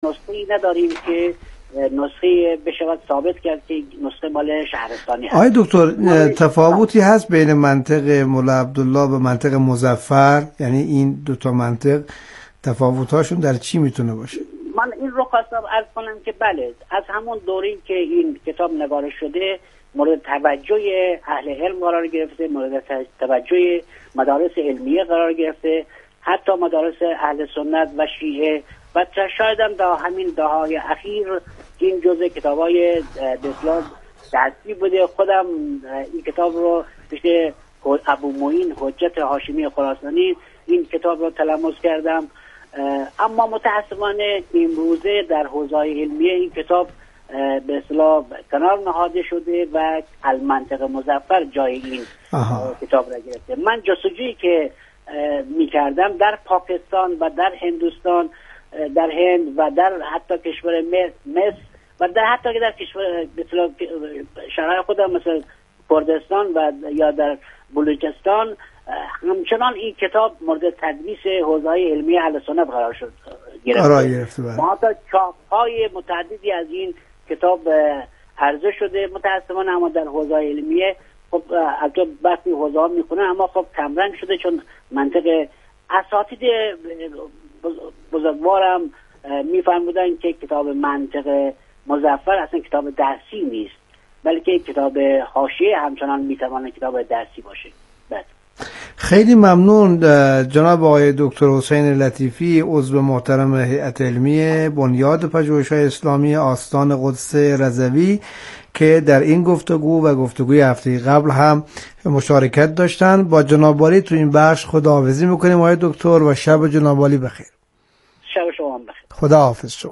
نسخه‌ای نداریم که نسخه بشود ثابت کرد که نسخه مال شهرستانی هست. آقای دکتر تفاوتی هست بین منطق مولا عبدالله و منطق مظفر؟ یعنی این دو تا منطق تفاوت‌هاشون در چی میتونه باشه؟ من این رو خواستم عرض کنم که بله، از همون دوری که این کتاب نگارش شده مورد توجه اهل علم قرار گرفته، مورد توجه مدارس علمیه قرار گرفته، حتی مدارس اهل سنت و شیعه و شاید هم در همین دهه‌های اخیر این جزء کتاب‌های به اصطلاح دستی بوده. خودم این کتاب رو پیش ابو معین حجت هاشمی خراسانی این کتاب رو تلمس کردم، اما متاسفانه امروزه در حوزه‌های علمیه این کتاب به اصطلاح کنار نهاده شده و المنطق مظفر جای این کتاب را گرفته. من جستجویی که می‌کردم در پاکستان و در هندوستان، در هند و در حتی کشور مصر و در حتی که در کشور مثلا شهرهای خودم مثل کردستان و یا در بلوچستان همچنان این کتاب مورد تدریس حوزه‌های علمی اهل سنت قرار شد گرفته. ما تا چاپ‌های متعددی از این کتاب عرضه شده متأسفانه، اما در حوزه‌های علمیه خب البته بعضی حوزه‌ها میخونن اما خب کمرنگ شده، چون منطق اساتید بزرگوارم میفرمودن که کتاب منطق مظفر اصلا کتاب درسی نیست، بلکه کتاب حاشیه همچنان میتواند کتاب درسی باشه. خیلی ممنون جناب آقای دکتر حسین لطیفی، عضو محترم هیئت علمی بنیاد پژوهش‌های اسلامی آستان قدس رضوی که در این گفتگو و گفتگوی هفته قبل هم مشارکت داشتن. با جناب عالی تو این بخش خداحافظی میکنیم آقای دکتر و شب جناب عالی بخیر. شب شما بخیر. خداحافظ شما.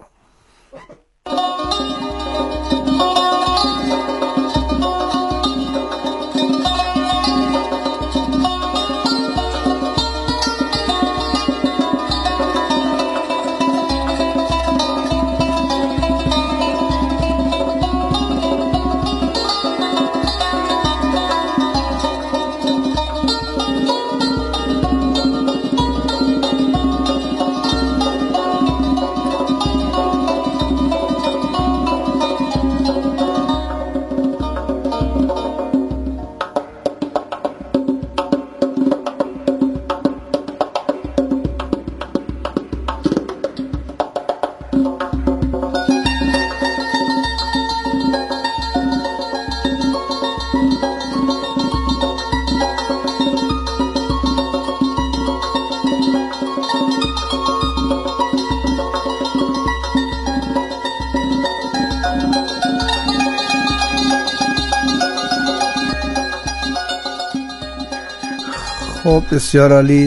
خب بسیار عالی.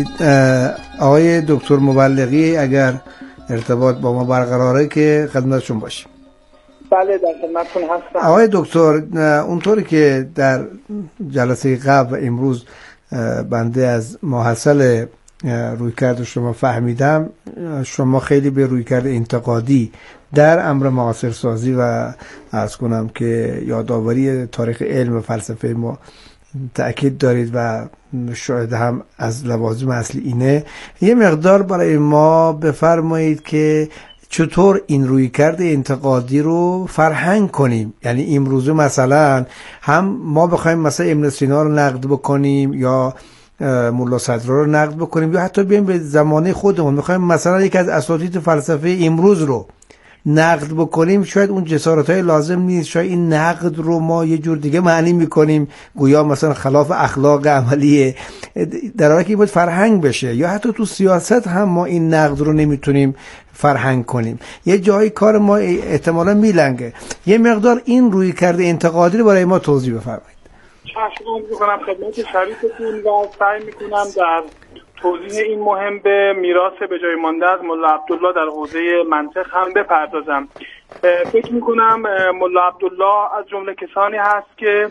آقای دکتر مبلغی اگر ارتباط با ما برقراره که خدمتشون باشیم. بله در خدمتتون هستم. آقای دکتر اونطوری که در جلسه قبل و امروز بنده از محصل رویکرد شما فهمیدم، شما خیلی به رویکرد انتقادی در امر معاصر سازی و عرض کنم که یادآوری تاریخ علم و فلسفه ما تأکید دارید و شاید هم از لوازم اصلی اینه. یه مقدار برای ما بفرمایید که چطور این رویکرد انتقادی رو فرهنگ کنیم. یعنی امروزه مثلا هم ما بخوایم مثلا ابن سینا رو نقد بکنیم یا ملا صدرا رو نقد بکنیم یا حتی بیایم به زمانه خودمون میخوایم مثلا یکی از اساتید فلسفه امروز رو نقد بکنیم، شاید اون جسارت‌های لازم نیست، شاید این نقد رو ما یه جور دیگه معنی میکنیم گویا مثلا خلاف اخلاق عملیه، در حالی که باید فرهنگ بشه. یا حتی تو سیاست هم ما این نقد رو نمیتونیم فرهنگ کنیم، یه جایی کار ما احتمالا میلنگه. یه مقدار این رویکرد انتقادی رو برای ما توضیح بفرمایید. چشم میکنم خدمت شریفتون و سعی میکنم در توضیح این مهم به میراث به جای مانده از ملا عبدالله در حوزه منطق هم بپردازم. فکر میکنم ملا عبدالله از جمله کسانی هست که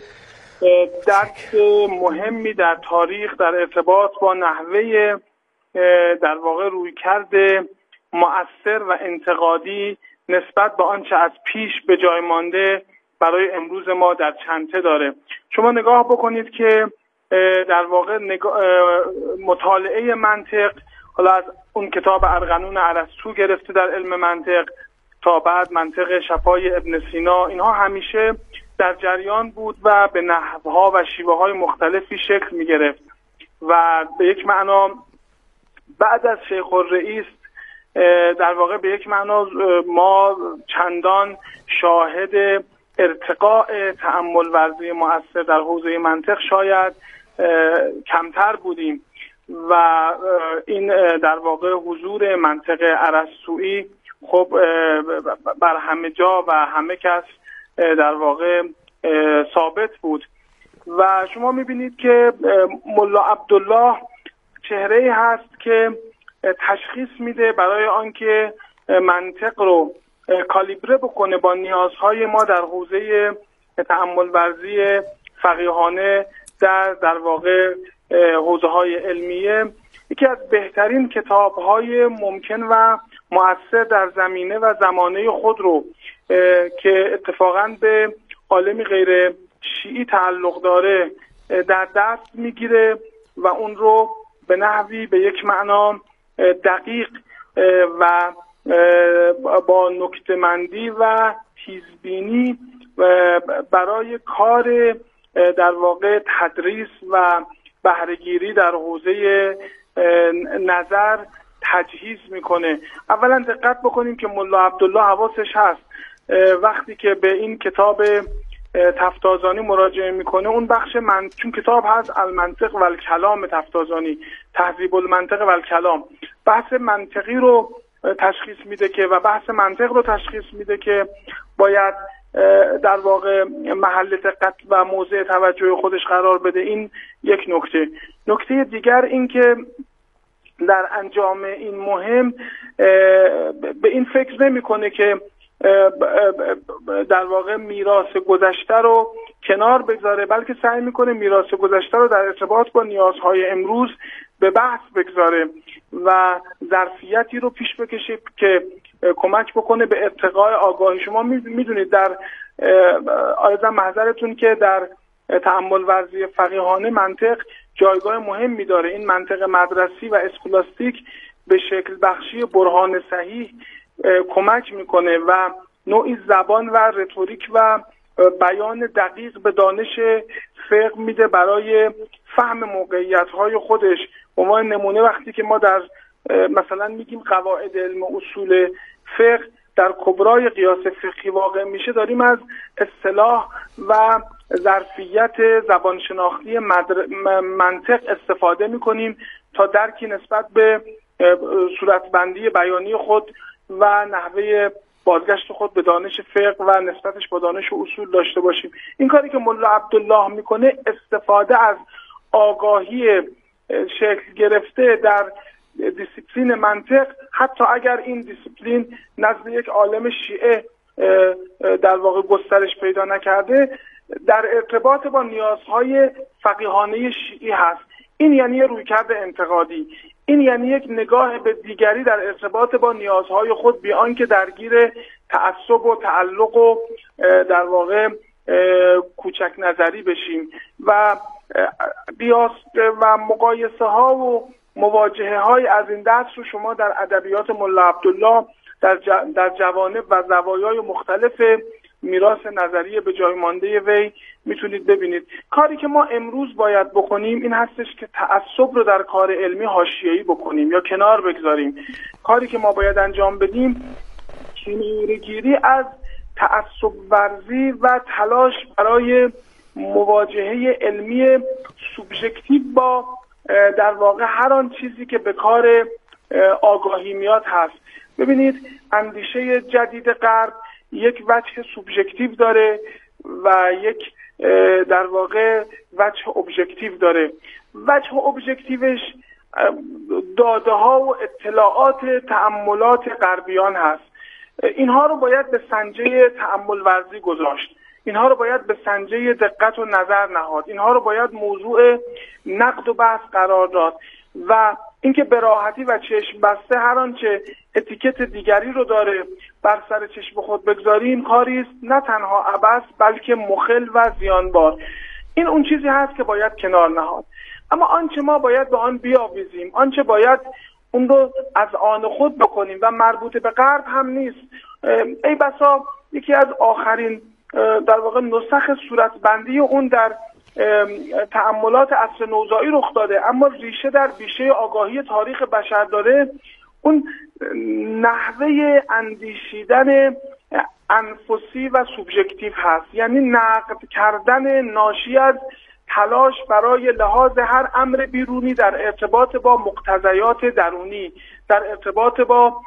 درک مهمی در تاریخ در ارتباط با نحوه در واقع رویکرد مؤثر و انتقادی نسبت به آنچه از پیش به جای مانده برای امروز ما در چنته داره. شما نگاه بکنید که در واقع مطالعه منطق، حالا از اون کتاب ارغنون ارسطو گرفته در علم منطق، تا بعد منطق شفای ابن سینا، اینها همیشه در جریان بود و به نحوها و شیوه های مختلفی شکل می گرفت و به یک معنا بعد از شیخ الرئیس در واقع به یک معنا ما چندان شاهد ارتقاء تأمل ورزی مؤثر در حوزه منطق شاید کمتر بودیم و این در واقع حضور منطق ارسطویی خب بر همه جا و همه کس در واقع ثابت بود و شما میبینید که ملا عبدالله چهره‌ای هست که تشخیص میده برای آنکه منطق رو کالیبره بکنه با نیازهای ما در حوزه تأمل ورزی فقیهانه در واقع حوزه های علمیه. یکی از بهترین کتاب‌های ممکن و مؤثر در زمینه و زمانه خود رو که اتفاقاً به عالمی غیر شیعی تعلق داره در دست میگیره و اون رو به نحوی به یک معنا دقیق و با نکته‌مندی و تیزبینی برای کار در واقع تدریس و بهره‌گیری در حوزه نظر تجهیز میکنه. اولا دقت بکنیم که ملا عبدالله حواسش هست وقتی که به این کتاب تفتازانی مراجعه میکنه اون بخش چون کتاب هست المنطق و الکلام تفتازانی، تهذیب المنطق و الکلام، بحث منطقی رو تشخیص میده که و بحث منطق رو تشخیص میده که باید در واقع محل دقت و موضع توجه خودش قرار بده. این یک نکته. نکته دیگر این که در انجام این مهم به این فکر نمیکنه که در واقع میراث گذشته رو کنار بگذاره، بلکه سعی میکنه میراث گذشته رو در ارتباط با نیازهای امروز به بحث بگذاره و ظرفیتی رو پیش بکشه که کمک بکنه به ارتقاء آگاهی. شما میدونید در آیزم محضرتون که در تأمل ورزی فقیهانه منطق جایگاه مهمی داره. این منطق مدرسی و اسکولاستیک به شکل بخشی برهان صحیح کمک میکنه و نوعی زبان و رتوریک و بیان دقیق به دانش فقه میده برای فهم موقعیت‌های خودش. به عنوان نمونه وقتی که ما در مثلا میگیم قواعد علم اصول فقه در کبرای قیاس فقهی واقع میشه، داریم از اصطلاح و ظرفیت زبانشناختی منطق استفاده میکنیم تا درکی نسبت به صورتبندی بیانی خود و نحوه بازگشت خود به دانش فقه و نسبتش با دانش اصول داشته باشیم. این کاری که ملا عبدالله میکنه استفاده از آگاهی شکل گرفته در دیسیپلین منطق، حتی اگر این دیسیپلین نزد یک عالم شیعه در واقع گسترش پیدا نکرده، در ارتباط با نیازهای فقیهانه شیعی هست. این یعنی رویکرد انتقادی، این یعنی یک نگاه به دیگری در ارتباط با نیازهای خود بی آنکه درگیر تعصب و تعلق و در واقع کوچک نظری بشیم و قیاس و مقایسه ها و مواجهه های از این دست رو شما در ادبیات ملا عبدالله در جوانب و زوایای مختلف میراث نظریه به جای مانده وی میتونید ببینید. کاری که ما امروز باید بکنیم این هستش که تعصب رو در کار علمی حاشیه‌ای بکنیم یا کنار بگذاریم. کاری که ما باید انجام بدیم کناره‌گیری از تعصب ورزی و تلاش برای مواجهه علمی سوبژکتیو با در واقع هر آن چیزی که به کار آگاهی میاد هست. ببینید اندیشه جدید غرب یک وجه سوبژکتیو داره و یک در واقع وجه ابژکتیو داره. وجه ابژکتیوش داده ها و اطلاعات تأملات غربیان هست. اینها رو باید به سنجه تأمل ورزی گذاشت، اینها رو باید به سنجه دقت و نظر نهاد، اینها رو باید موضوع نقد و بحث قرار داد و اینکه به راحتی و چشم بسته هر آنچه اتیکت دیگری رو داره بر سر چشم خود بگذاریم کاری است نه تنها عبث بلکه مخل و زیانبار. این اون چیزی هست که باید کنار نهاد. اما آنچه ما باید به آن بیاویزیم، آنچه باید اون رو از آن خود بکنیم و مربوط به غرب هم نیست. ای بسا یکی از آخرین در واقع نسخ صورتبندی اون در تأملات عصر نوزایی رخ داده، اما ریشه در بیشه آگاهی تاریخ بشر داره. اون نحوه اندیشیدن انفسی و سوبژکتیو هست، یعنی نقد کردن ناشی از تلاش برای لحاظ هر امر بیرونی در ارتباط با مقتضیات درونی، در ارتباط با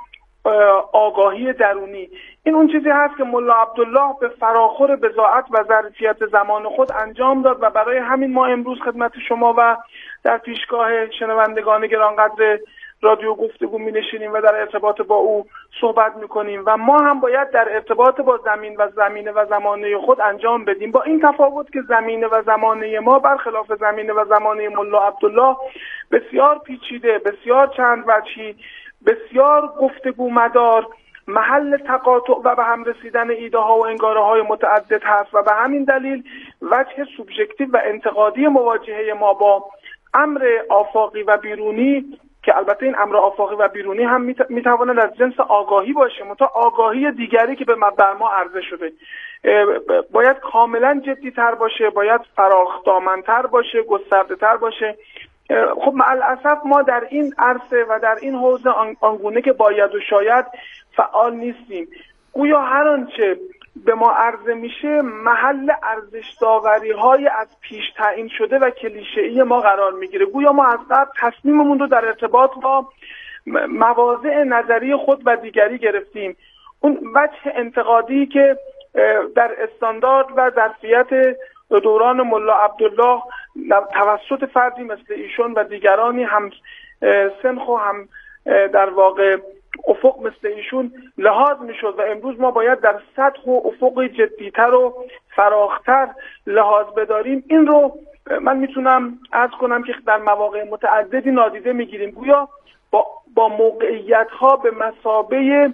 آگاهی درونی. این اون چیزی هست که ملا عبدالله به فراخور بضاعت و ظرفیت زمان خود انجام داد و برای همین ما امروز خدمت شما و در پیشگاه شنوندگان گرانقدر رادیو گفتگو می نشینیم و در ارتباط با او صحبت می کنیم و ما هم باید در ارتباط با زمینه و زمانه خود انجام بدیم، با این تفاوت که زمینه و زمانه ما برخلاف زمینه و زمانه ملا عبدالله بسیار پیچیده، بسیار چند وجهی، بسیار گفتگو مدار، محل تقاطع و به هم رسیدن ایده ها و انگاره های متعدد هست و به همین دلیل وجه سوبژکتیو و انتقادی مواجهه ما با امر آفاقی و بیرونی، که البته این امر آفاقی و بیرونی هم میتواند از جنس آگاهی باشه، منتها آگاهی دیگری که بر ما عرضه شده باید کاملا جدی تر باشه، باید فراخ دامن‌تر باشه، گسترده تر باشه. خب مع الاسف ما در این عرصه و در این حوزه آنگونه که باید و شاید فعال نیستیم. گویا هر آنچه به ما عرضه میشه محل ارزش داوری های از پیش تعیین شده و کلیشه‌ای ما قرار میگیره. گویا ما از قبل تصمیممون رو در ارتباط با مواضع نظری خود و دیگری گرفتیم. اون وجه انتقادی که در استاندارد و ظرفیت دوران ملا عبدالله توسط فردی مثل ایشون و دیگرانی هم سنخ و هم در واقع افق مثل ایشون لحاظ میشد و امروز ما باید در سطح و افق جدیتر و فراختر لحاظ بداریم. این رو من میتونم عرض کنم که در مواقع متعددی نادیده میگیریم. گویا با موقعیت ها به مثابه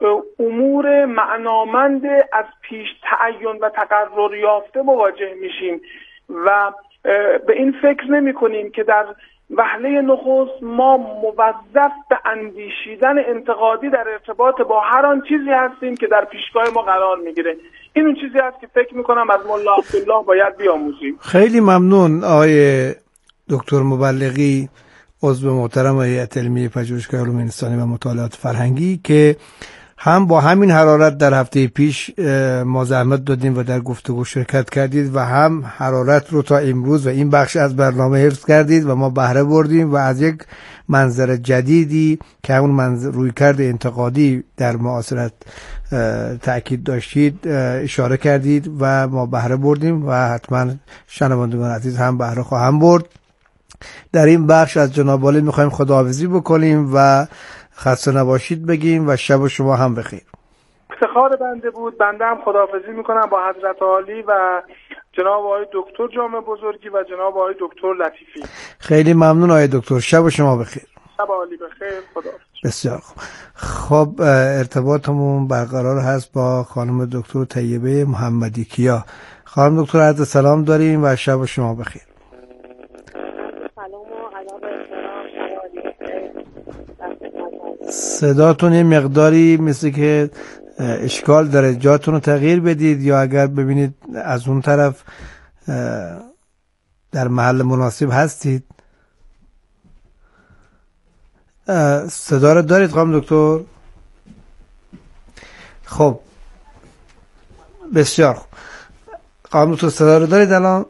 امور معنامند از پیش تعین و تقرر یافته مواجه میشیم و به این فکر نمی کنیم که در وهله نخست ما موظف به اندیشیدن انتقادی در ارتباط با هر آن چیزی هستیم که در پیشگاه ما قرار میگیره. این اون چیزی هست که فکر میکنم از ملا عبدالله باید بیاموزیم. خیلی ممنون آقای دکتر مبلغی، عضو محترم هیئت علمی پژوهشگاه علوم انسانی و مطالعات فرهنگی، که هم با همین حرارت در هفته پیش ما زحمت دادیم و در گفتگو شرکت کردید و هم حرارت رو تا امروز و این بخش از برنامه حفظ کردید و ما بهره بردیم و از یک منظر جدیدی که همون رویکرد انتقادی در معاصرت تأکید داشتید اشاره کردید و ما بهره بردیم و حتما شنوندگان عزیز هم بهره خواهم برد. در این بخش از جناب عالی میخوایم خداحافظی بکنیم و خسته نباشید بگیم و شب شما هم بخیر. افتخار بنده بود. بنده هم خداحافظی میکنم با حضرت عالی و جناب آقای دکتر جامع بزرگی و جناب آقای دکتر لطیفی. خیلی ممنون آقای دکتر، شب شما بخیر. شب عالی بخیر. خداحافظ. بسیار خوب. خب ارتباطمون برقرار هست با خانم دکتر طیبه محمدی کیا. خانم دکتر عرض سلام داریم و شب شما بخیر. صداتون یه مقداری مثل که اشکال داره، جاتون رو تغییر بدید یا اگر ببینید از اون طرف در محل مناسب هستید. صدا رو دارید خانم دکتر؟ خب بسیار خوب. خانم دکتر صدا رو دارید الان؟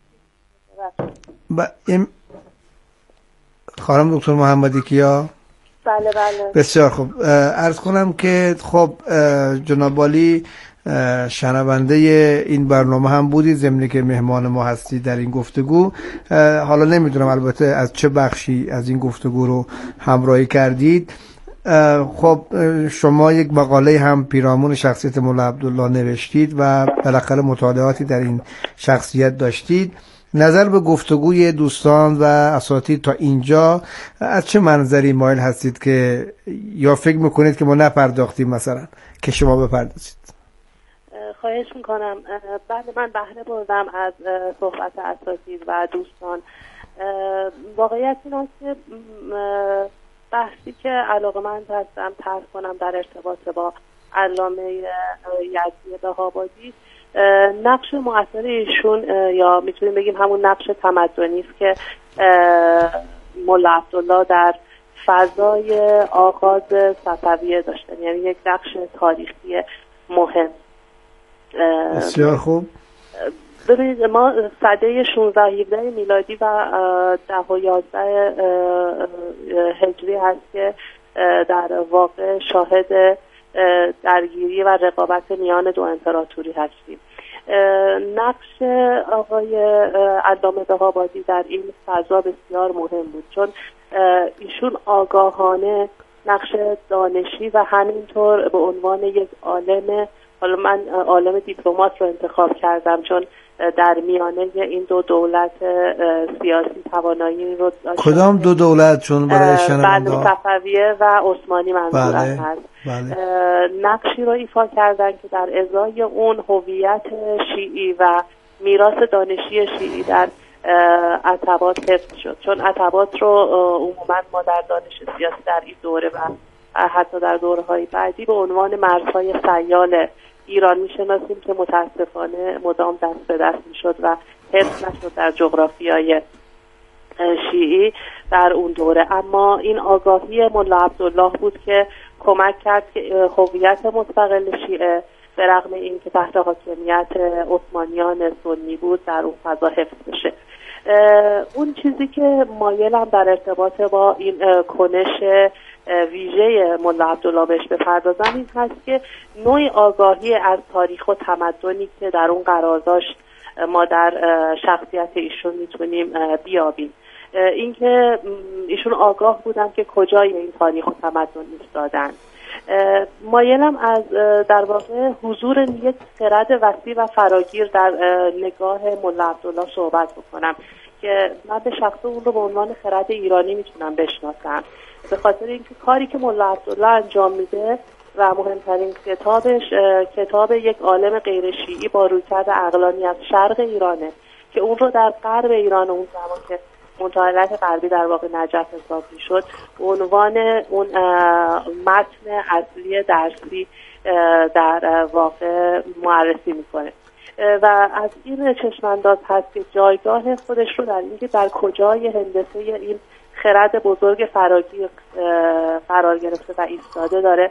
خانم دکتر محمدی کیا؟ بله بله. بسیار خوب. عرض کنم که خب جناب عالی شنونده این برنامه هم بودید، ضمن که مهمان ما هستید در این گفتگو. حالا نمیدونم البته از چه بخشی از این گفتگو رو همراهی کردید. خب شما یک مقاله هم پیرامون شخصیت مولا عبدالله نوشتید و بالاخره مطالعاتی در این شخصیت داشتید. نظر به گفتگوی دوستان و اساتید تا اینجا از چه منظری مایل هستید که یا فکر میکنید که ما نپرداختیم مثلا که شما بپردازید؟ خواهش میکنم. بعد من بهره بردم از صحبت اساتید و دوستان. واقعیت این است که بحثی که علاقه‌مند هستم طرح کنم در ارتباط با علامه یزدی بهاءآبادی، نقش مؤثر ایشون یا میتونیم بگیم همون نقش تمدنی است که ملا عبدالله در فضای آغاز صفویه داشتن، یعنی یک نقش تاریخی مهم. بسیار خوب. ببینید ما سده 16 17 میلادی و 10 و 11 هجری هست که در واقع شاهد درگیری و رقابت میان دو امپراتوری هستیم. نقش آقای علامه بهاءآبادی در این فضا بسیار مهم بود، چون ایشون آگاهانه نقش دانشی و همینطور به عنوان یک عالم، حالا من عالم دیپلمات رو انتخاب کردم چون در میانه این دو دولت سیاسی توانایی رو داشت. کدام دو دولت؟ چون برای شنونده‌ها صفویه و عثمانی منظورم هست. نقشی رو ایفا کردن که در ازای اون هویت شیعی و میراث دانشی شیعی در عتبات حفظ شد، چون عتبات رو عموما ما در دانش سیاسی در این دوره و حتی در دوره‌های بعدی به عنوان مرزهای سیال ایران میشناسیم که متاسفانه مدام دست به دست میشد و حفظ نشد در جغرافیای شیعی در اون دوره. اما این آگاهی ملا عبدالله بود که کمک کرد که هویت مستقل شیعه به رغم این که تحت حاکمیت عثمانیان سنی بود در اون فضا حفظ بشه. اون چیزی که مایلم در ارتباط با این کنش ویژه ملا عبدالله بهش بپردازم این هست که نوع آگاهی از تاریخ و تمدنی که در اون قرار داشت ما در شخصیت ایشون میتونیم بیابیم. اینکه ایشون آگاه بودن که کجای این تاریخ و تمدن ایستادن. مایلم از در واقع حضور یک خرد وسیع و فراگیر در نگاه ملا عبدالله صحبت بکنم که من به شخص اون رو به عنوان خرد ایرانی میتونم بشناسم، به خاطر اینکه کاری که ملا عبدالله انجام میده و مهمترین کتابش کتاب یک عالم غیر شیعی با رویکرد عقلانی از شرق ایرانه که اون رو در غرب ایران، اون زمان که منطقه غربی در واقع نجف حساب میشد، عنوان اون متن اصلی درسی در واقع معرفی میکنه و از این چشمانداز هست که جایگاه خودش رو در اینکه در کجای هندسه این خرد بزرگ فراگیر قرار گرفته و ایستاده داره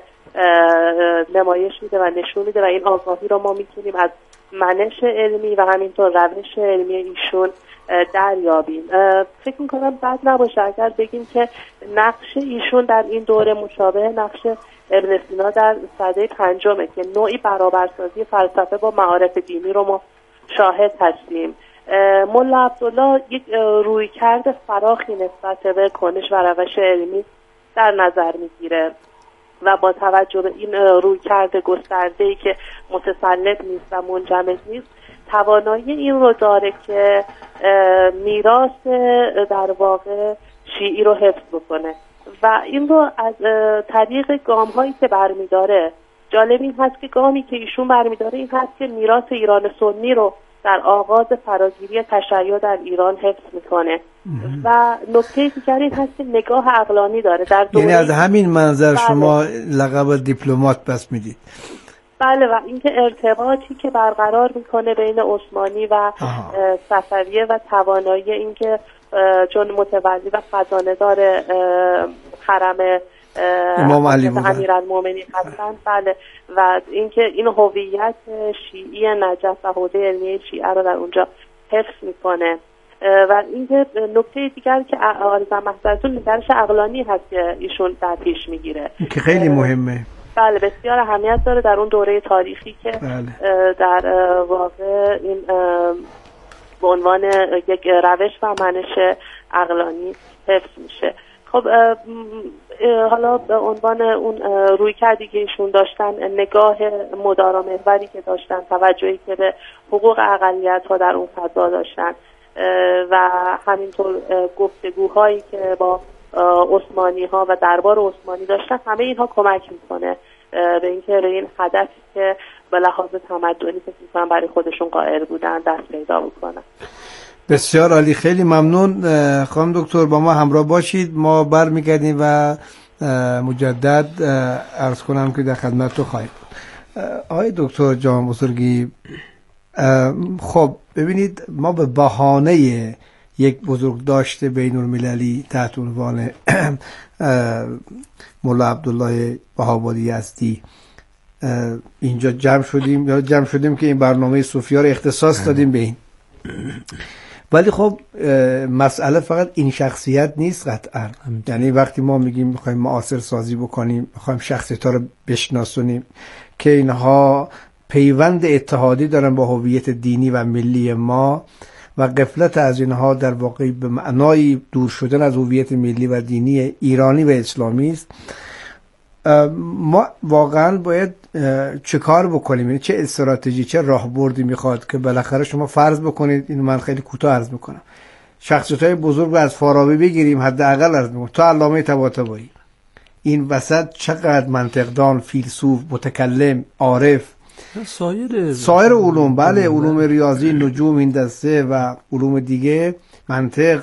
نمایش میده و نشون میده و این آگاهی رو ما میتونیم از منش علمی و همینطور روش علمی ایشون دریابیم. فکر میکنم بد نباشه اگر بگیم که نقش ایشون در این دوره مشابه نقش ابن سینا در سده 5 که نوعی برابرسازی فلسفه با معارف دینی رو ما شاهد هستیم. ملا عبدالله یک رویکرد فراخی نسبت به کنش و روش علمی در نظر میگیره و با توجه به این رویکرد گسترده‌ای که متسلط نیست و منجمد نیست، توانایی این رو داره که میراث در واقع شیعی رو حفظ بکنه و این رو از طریق گام‌هایی که برمیداره. جالب این هست که گامی که ایشون برمیداره این هست که میراث ایران سنی رو در آغاز فراگیری تشیع در ایران حفظ میکنه و نکته دیگر این هست که نگاه عقلانی داره در دوره. یعنی از همین منظر شما لقب دیپلمات بس میدید؟ بله، و اینکه ارتباطی که برقرار میکنه بین عثمانی و صفویه و توانایی اینکه چون متولی و خزانه‌دار حرم امام علی بودن، امیرالمومنین هستند. بله، و اینکه این هویت شیعی نجف و حوزه علمی شیعه رو در اونجا حفظ میکنه و اینکه نکته دیگر که آرزم محضرتون نگرش عقلانی هست که ایشون در پیش میگیره که خیلی مهمه. بله، بسیار اهمیت داره در اون دوره تاریخی که در واقع این به عنوان یک روش و منش عقلانی حفظ میشه. خب حالا به عنوان اون روی کردی که ایشون داشتن، نگاه مدارا محوری که داشتن، توجهی که به حقوق اقلیت ها در اون فضا داشتن و همینطور گفتگوهایی که با عثمانی ها و دربار عثمانی داشتن، همه اینها کمک میکنه به اینکه به این هدفی که به لحاظ تمدنی فکر میکنم برای خودشون قائل بودن دست پیدا بکنن. بسیار عالی، خیلی ممنون. خانم دکتر با ما همراه باشید، ما برمیگردیم و مجدد عرض کنم که در خدمت تو خواهیم. آقای دکتر جان بزرگی، خب ببینید ما به بهانه یک بزرگداشت بین المللی تحت عنوان مولا عبدالله بهاولی یزدی اینجا جمع شدیم که این برنامه صوفیا رو اختصاص دادیم به این. ولی خب مسئله فقط این شخصیت نیست قطعا. یعنی وقتی ما میگیم میخوایم معاصر سازی بکنیم، میخوایم شخصیت‌ها رو بشناسونیم که اینها پیوند اتحادی دارن با هویت دینی و ملی ما و غفلت از اینها در واقع به معنای دور شدن از هویت ملی و دینی ایرانی و اسلامی است، ما واقعا باید چه کار بکنیم؟ یعنی چه استراتژی، چه راهبردی میخواد که بالاخره شما فرض بکنید، اینو من خیلی کوتاه عرض میکنم، شخصیت‌های بزرگ رو از فارابی بگیریم، حداقل عرض میکنم تا علامه طباطبایی، این وسط چقدر منطقدان، فیلسوف، متکلم، عارف، سایر علوم، بله، علوم ریاضی، نجوم، این دسته و علوم دیگه، منطق،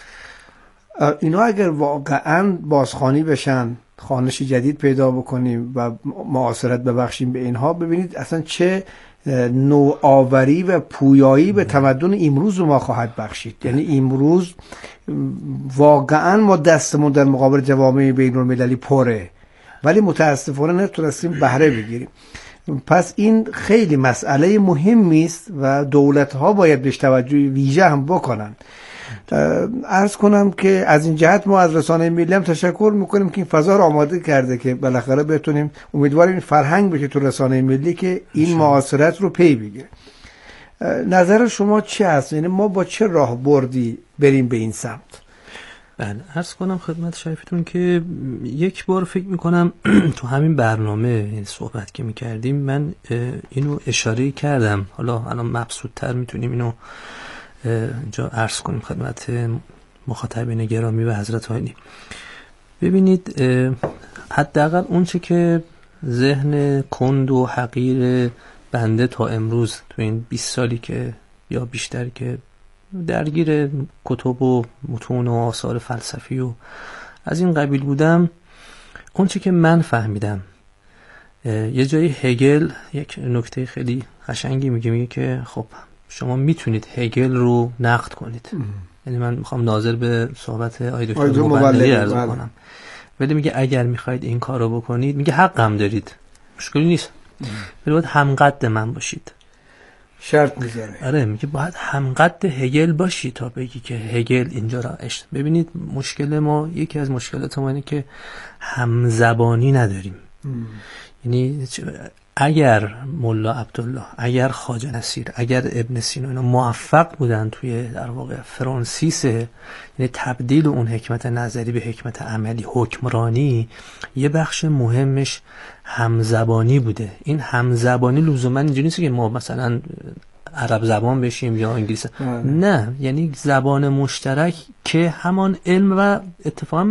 اینا اگر واقعا بازخوانی بشن، خوانش جدید پیدا بکنیم و معاصرت ببخشیم به اینها، ببینید اصلا چه نوآوری و پویایی به تمدن امروز ما خواهد بخشید. یعنی امروز واقعا ما دستمون در مقابل جوامع بین المللی پره، ولی متاسفانه نتونستیم بهره بگیریم. پس این خیلی مسئله مهمی است و دولت‌ها باید بهش توجه ویژه هم بکنن. عرض کنم که از این جهت ما از رسانه ملی هم تشکر میکنیم که این فضا رو آماده کرده که بالاخره بتونیم، امیدواریم این فرهنگ بشه تو رسانه ملی که این معاصرت رو پی بگیره. نظر شما چی هست؟ یعنی ما با چه راهبردی بریم به این سمت؟ بله، عرض کنم خدمت شریفتون که یک بار فکر میکنم تو همین برنامه این صحبت که میکردیم من اینو اشاره کردم، حالا الان مبسوط‌تر میتونیم اینو اینجا عرض کنیم خدمت مخاطبین گرامی و حضرت عالی. ببینید حداقل اون چه که ذهن کند و حقیر بنده تا امروز تو این 20 سالی که یا بیشتر که درگیر کتب و متون و آثار فلسفی و از این قبیل بودم، اون چه که من فهمیدم، یه جایی هگل یک نکته خیلی قشنگی میگه که خب شما میتونید هگل رو نقد کنید. یعنی من میخوام ناظر به صحبت آقای دکتر مبلغی عرض کنم، ولی میگه اگر میخواید این کار رو بکنید، میگه حقم دارید، مشکلی نیست، ولی باید همقد من باشید. شرط میذاره. آره، میگه باید همقد هگل باشی تا بگی که هگل اینجا را ببینید مشکل ما، یکی از مشکلات ما اینه که همزبانی نداریم. یعنی اگر مولا عبدالله، اگر خواجه نصیر، اگر ابن سینا اینا موفق بودن توی در واقع فرانسیس، یعنی تبدیل اون حکمت نظری به حکمت عملی، حکمرانی، یه بخش مهمش همزبانی بوده. این همزبانی لزوما اینجوری نیست که ما مثلا عرب زبان بشیم یا انگلیسی، نه، یعنی زبان مشترک که همان علم و اتفاقا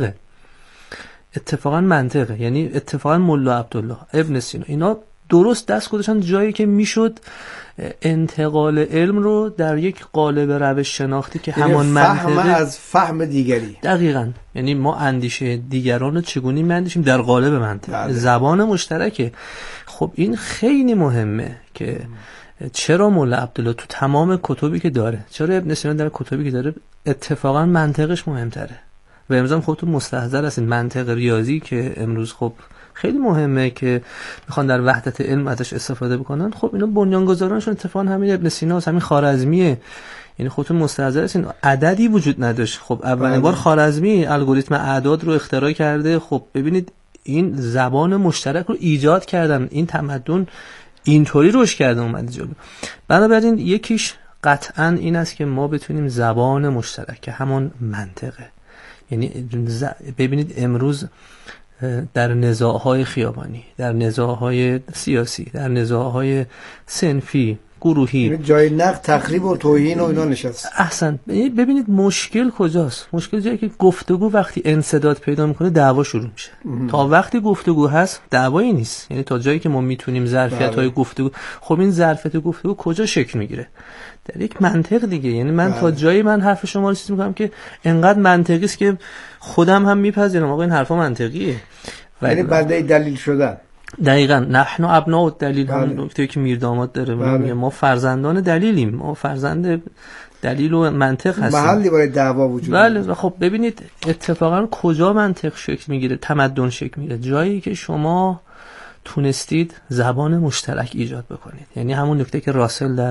منطقه. یعنی اتفاقا مولا عبدالله، ابن سینا، اینا درست دست گذاشتن جایی که میشد انتقال علم رو در یک قالب روش شناختی که همان منطقه از فهم دیگری. دقیقاً. یعنی ما اندیشه دیگران رو چگونه میاندیشیم در قالب منطقه، زبان مشترکه. خب این خیلی مهمه که چرا مولا عبدالله تو تمام کتبی که داره، چرا ابن سینا در کتبی که داره اتفاقا منطقش مهمتره. و امروز هم خودتون مستحضر هستین منطق ریاضی که امروز خب خیلی مهمه که میخوان در وحدت علم ازش استفاده بکنن، خب اینا بنیانگذارانشون اتفاقا همین ابن سینا، همین خوارزمیه. یعنی خودتون مستحضر هستین عددی وجود نداشت. خب اولین بار خوارزمی الگوریتم اعداد رو اختراع کرده. خب ببینید این زبان مشترک رو ایجاد کردن، این تمدن اینطوری رشد کرده اومد جلو. بنابراین یکیش قطعا این است که ما بتونیم زبان مشترک که همون منطقه، یعنی ببینید امروز در نزاع‌های خیابانی، در نزاع‌های سیاسی، در نزاع‌های صنفی، گروهی، جای نقد تخریب و توهین و اینا نشست. احسن. ببینید مشکل کجاست؟ مشکل جایی که گفتگو وقتی انسداد پیدا میکنه دعوا شروع میشه. تا وقتی گفتگو هست دعوایی نیست. یعنی تا جایی که ما میتونیم ظرفیت‌های گفتگو، خب این ظرفیت گفتگو کجا شکل میگیره؟ در یک منطق دیگه. یعنی من تا جایی من حرف شما رو چیز میکنم که انقدر منطقی است که خودم هم میپذیرم آقا این حرفا منطقیه. یعنی بنده دلیل شدن. دقیقاً. نحن ابناء الدلیل، هم نکته که میرداماد داره میگه ما فرزندان دلیلیم، ما فرزند دلیل و منطق هستیم. محلی برای دعوا وجود داره. بله. خب ببینید اتفاقا کجا منطق شکل میگیره، تمدن شکل میگیره؟ جایی که شما تونستید زبان مشترک ایجاد بکنید. یعنی همون نکته که راسل در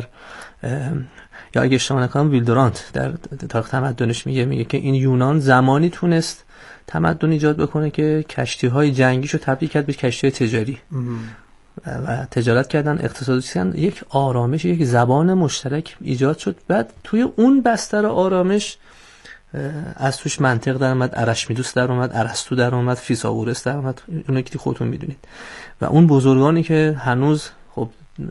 یا اگه اشتباه نکنم ویلدورانت در تاریخ تمدنش میگه که این یونان زمانی تونست تمدن ایجاد بکنه که کشتی‌های جنگیشو تبدیل کرد به کشتی‌های تجاری و تجارت کردن، اقتصادی کردن، یک آرامش، یک زبان مشترک ایجاد شد. بعد توی اون بستر آرامش از توش منطق در اومد، ارشمیدس در اومد، ارسطو در اومد، فیثاغورس در اومد، اونایی که خودتون میدونید. و اون بزرگانی که هنوز خب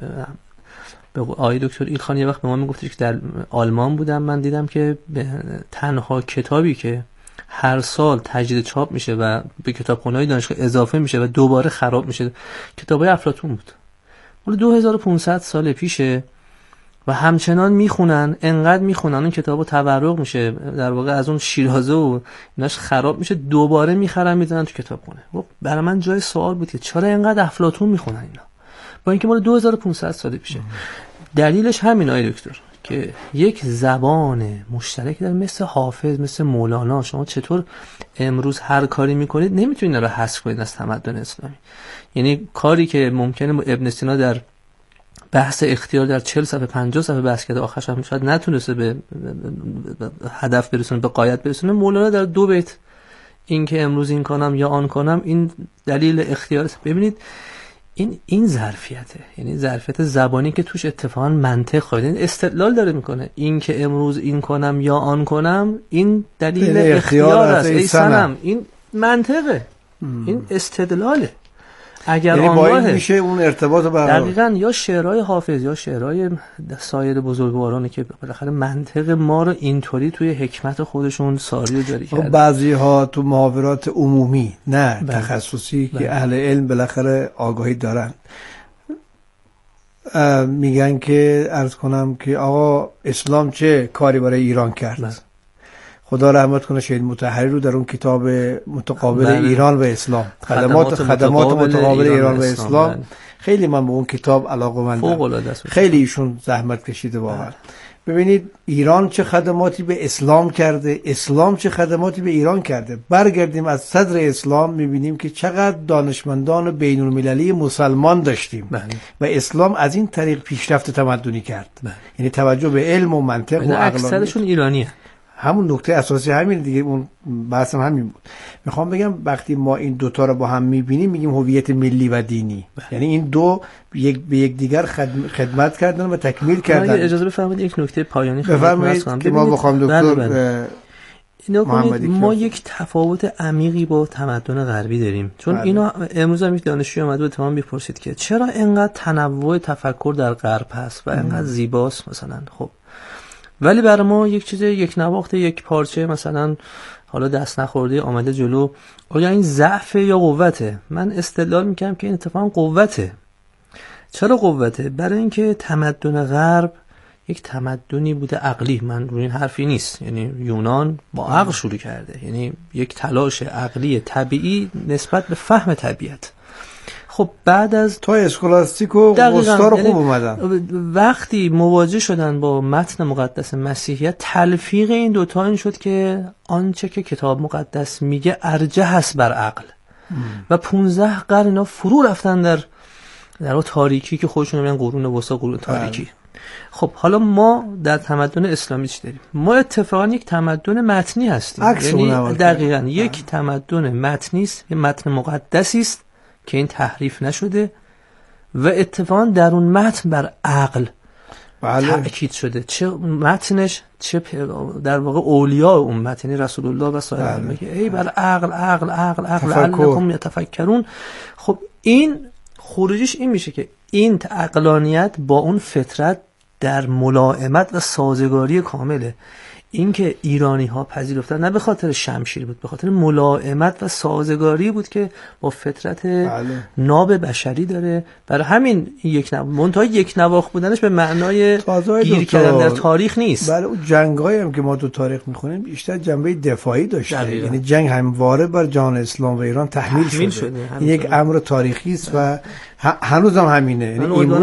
به آقای دکتر ایلخان یه وقت به ما میگفتش که در آلمان بودم، من دیدم که تنها کتابی که هر سال تجدید چاپ میشه و به کتابخونه‌های دانشگاه اضافه میشه و دوباره خراب میشه کتابای افلاطون بود. مال 2500 سال پیشه و همچنان میخونن، انقدر میخونن اون کتابو تورق میشه، در واقع از اون شیرازه و ایناش خراب میشه، دوباره میخرن میذارن تو کتابخونه. خب برای من جای سوال بود که چرا انقدر افلاطون میخونن اینا، با اینکه مال 2500 سال پیشه. دلیلش همین آقای دکتر که یک زبان مشترک در، مثل حافظ، مثل مولانا. شما چطور امروز هر کاری میکنید نمیتونید رو حذف کنید از تمدن اسلامی. یعنی کاری که ممکنه ابن سینا در بحث اختیار در 40 صفحه 50 صفحه بحث کرده، آخرش هم شاید نتونسته به هدف برسونه، به غایت برسونه، مولانا در 2 بیت این که امروز این کنم یا آن کنم، این دلیل اختیار است. ببینید این ظرفیته، یعنی ظرفیت زبانی که توش اتفاقا منطق خواهد، این استدلال داره میکنه. این که امروز این کنم یا آن کنم، این دلیل اختیار است ای صنم، این منطقه، این استدلاله. اگر یعنی آنگاهه با این میشه اون ارتباط برقرار. دقیقاً. یا شعرهای حافظ یا شعرهای سایر بزرگوارانی که بالاخره منطق ما رو اینطوری توی حکمت خودشون ساری و جاری کردن. بعضی ها تو محاورات عمومی، نه تخصصی، که اهل علم بالاخره آگاهی دارن، میگن که عرض کنم که آقا اسلام چه کاری برای ایران کرد. خدا رحمت کنه شهید مطهری رو در اون کتاب متقابل ایران و اسلام، خدمات متقابل ایران و اسلام، خیلی من به اون کتاب علاقه‌مندم، خیلی ایشون زحمت کشیده واقعا. ببینید ایران چه خدماتی به اسلام کرده، اسلام چه خدماتی به ایران کرده. برگردیم از صدر اسلام میبینیم که چقدر دانشمندان بین المللی مسلمان داشتیم و اسلام از این طریق پیشرفت تمدنی کرد. یعنی توجه به علم و منطق و عقل. اکثرشون ایرانیه. همون نکته اساسی همین دیگه، اون بحثم همین بود. میخوام بگم وقتی ما این دوتا رو با هم میبینیم میگیم هویت ملی و دینی. یعنی این دو به یک دیگر خدمت کردن و تکمیل کردن. اجازه بفرمایید یک نکته پایانی بفرمایید که ما بخوام دکتر ما یک تفاوت عمیقی با تمدن غربی داریم. چون اینا امروز هم یک دانشجوی اومده به تمام میپرسید که چرا اینقدر تنوع تفکر در غرب هست و اینقدر زیباست مثلا. خب ولی برای ما یک چیز یک نواخت، یک پارچه مثلا حالا دست نخورده آمده جلو، آیا این ضعف یا قوته؟ من استدلال میکنم که این اتفاقا قوته. چرا قوته؟ برای اینکه تمدن غرب یک تمدنی بوده عقلی، من روی این حرفی نیست، یعنی یونان با عقل شروع کرده، یعنی یک تلاش عقلی طبیعی نسبت به فهم طبیعت. خب بعد از تا اسکولاستیک و گستار خوب اومدن، وقتی مواجه شدن با متن مقدس مسیحیت، تلفیق این دوتا این شد که آنچه که کتاب مقدس میگه ارجح هست بر عقل و 15 قرن اینا فرو رفتن در تاریکی که خودشون میگن قرون وسطا، قرون تاریکی. خب حالا ما در تمدن اسلامی چی داریم؟ ما اتفاقا یک تمدن متنی هستیم، یعنی دقیقاً یک تمدن متنی است، یک متن مقدسی است که این تحریف نشده و اتفاقا در اون متن بر عقل تأکید شده. چه متنش، چه در واقع اولیاء اون متن، یعنی رسول الله و سایر میگه ای بر عقل عقل عقل عقل لعلکم یتفکرون. خب این خروجیش این میشه که این عقلانیت با اون فطرت در ملائمت و سازگاری کامله. اینکه ایرانی ها پذیرفتن نه به خاطر شمشیر بود، به خاطر ملائمت و سازگاری بود که با فطرت ناب بشری داره. برای همین منتها یک نواخت بودنش به معنای گیر کردن در تاریخ نیست. بله اون جنگایی هم که ما تو تاریخ میخونیم بیشتر جنبه دفاعی داشته، یعنی جنگ همواره بر جان اسلام و ایران تحمیل شده. این یک امر تاریخی است و هنوز هم همینه. یعنی